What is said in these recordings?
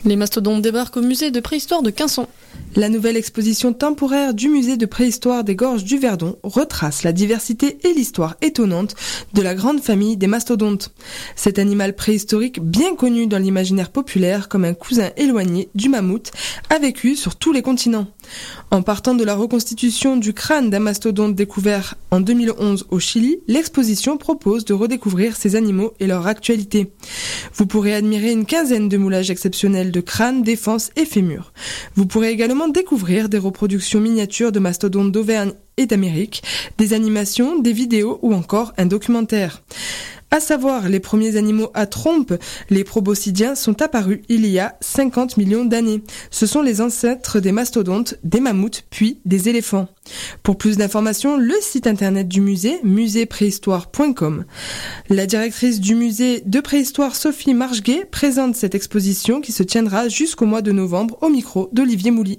Les mastodontes débarquent au musée de préhistoire de Quinçon. La nouvelle exposition temporaire du musée de préhistoire des Gorges du Verdon retrace la diversité et l'histoire étonnante de la grande famille des mastodontes. Cet animal préhistorique bien connu dans l'imaginaire populaire comme un cousin éloigné du mammouth a vécu sur tous les continents. En partant de la reconstitution du crâne d'un mastodonte découvert en 2011 au Chili, l'exposition propose de redécouvrir ces animaux et leur actualité. Vous pourrez admirer une quinzaine de moulages exceptionnels de crânes, défenses et fémurs. Vous pourrez également découvrir des reproductions miniatures de mastodontes d'Auvergne et d'Amérique, des animations, des vidéos ou encore un documentaire. À savoir, les premiers animaux à trompe, les proboscidiens, sont apparus il y a 50 millions d'années. Ce sont les ancêtres des mastodontes, des mammouths, puis des éléphants. Pour plus d'informations, le site internet du musée, muséepréhistoire.com. La directrice du musée de préhistoire, Sophie Marcheguet, présente cette exposition qui se tiendra jusqu'au mois de novembre au micro d'Olivier Mouly.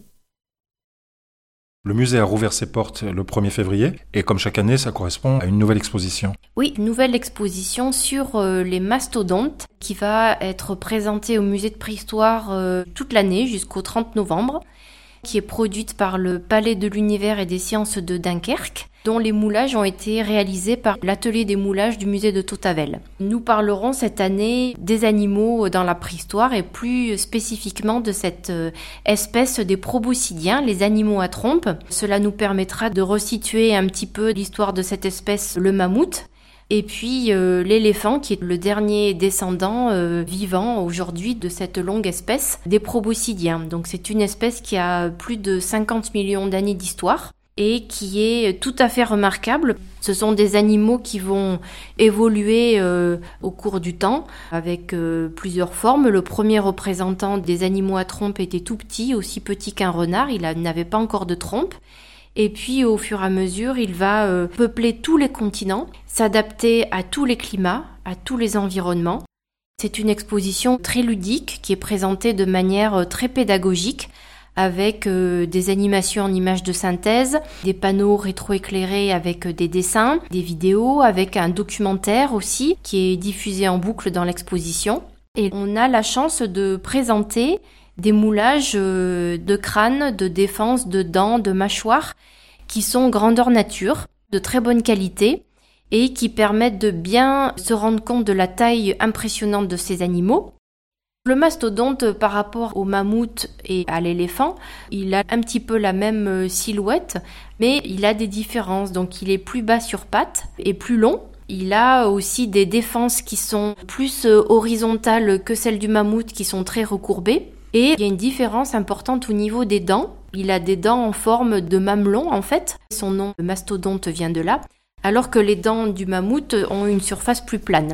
Le musée a rouvert ses portes le 1er février et comme chaque année, ça correspond à une nouvelle exposition. Oui, une nouvelle exposition sur les mastodontes qui va être présentée au musée de préhistoire toute l'année jusqu'au 30 novembre, qui est produite par le Palais de l'Univers et des Sciences de Dunkerque, dont les moulages ont été réalisés par l'atelier des moulages du musée de Tautavel. Nous parlerons cette année des animaux dans la préhistoire et plus spécifiquement de cette espèce des proboscidiens, les animaux à trompe. Cela nous permettra de resituer un petit peu l'histoire de cette espèce, le mammouth. Et puis l'éléphant, qui est le dernier descendant vivant aujourd'hui de cette longue espèce des proboscidiens. Donc c'est une espèce qui a plus de 50 millions d'années d'histoire et qui est tout à fait remarquable. Ce sont des animaux qui vont évoluer au cours du temps avec plusieurs formes. Le premier représentant des animaux à trompe était tout petit, aussi petit qu'un renard, il n'avait pas encore de trompe. Et puis au fur et à mesure, il va peupler tous les continents, s'adapter à tous les climats, à tous les environnements. C'est une exposition très ludique qui est présentée de manière très pédagogique avec des animations en images de synthèse, des panneaux rétroéclairés avec des dessins, des vidéos, avec un documentaire aussi qui est diffusé en boucle dans l'exposition. Et on a la chance de présenter des moulages de crânes, de défenses, de dents, de mâchoires qui sont grandeur nature, de très bonne qualité et qui permettent de bien se rendre compte de la taille impressionnante de ces animaux. Le mastodonte, par rapport au mammouth et à l'éléphant, il a un petit peu la même silhouette, mais il a des différences. Donc il est plus bas sur pattes et plus long. Il a aussi des défenses qui sont plus horizontales que celles du mammouth, qui sont très recourbées. Et il y a une différence importante au niveau des dents. Il a des dents en forme de mamelon en fait. Son nom, le mastodonte, vient de là. Alors que les dents du mammouth ont une surface plus plane.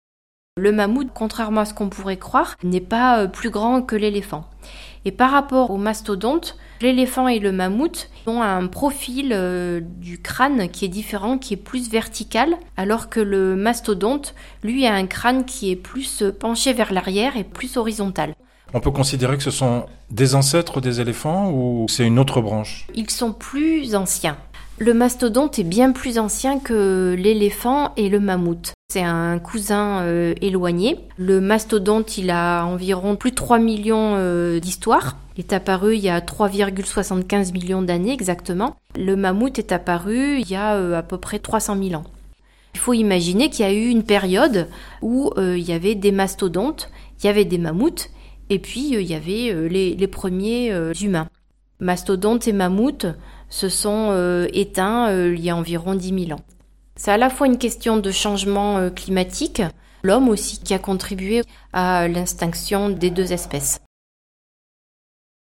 Le mammouth, contrairement à ce qu'on pourrait croire, n'est pas plus grand que l'éléphant. Et par rapport au mastodonte, l'éléphant et le mammouth ont un profil du crâne qui est différent, qui est plus vertical, alors que le mastodonte, lui, a un crâne qui est plus penché vers l'arrière et plus horizontal. On peut considérer que ce sont des ancêtres des éléphants ou c'est une autre branche ? Ils sont plus anciens. Le mastodonte est bien plus ancien que l'éléphant et le mammouth. C'est un cousin éloigné. Le mastodonte, il a environ plus de 3 millions d'histoires. Il est apparu il y a 3,75 millions d'années exactement. Le mammouth est apparu il y a à peu près 300 000 ans. Il faut imaginer qu'il y a eu une période où il y avait des mastodontes, il y avait des mammouths, et puis il y avait les premiers humains. Mastodontes et mammouths se sont éteints il y a environ 10 000 ans. C'est à la fois une question de changement climatique, l'homme aussi qui a contribué à l'extinction des deux espèces.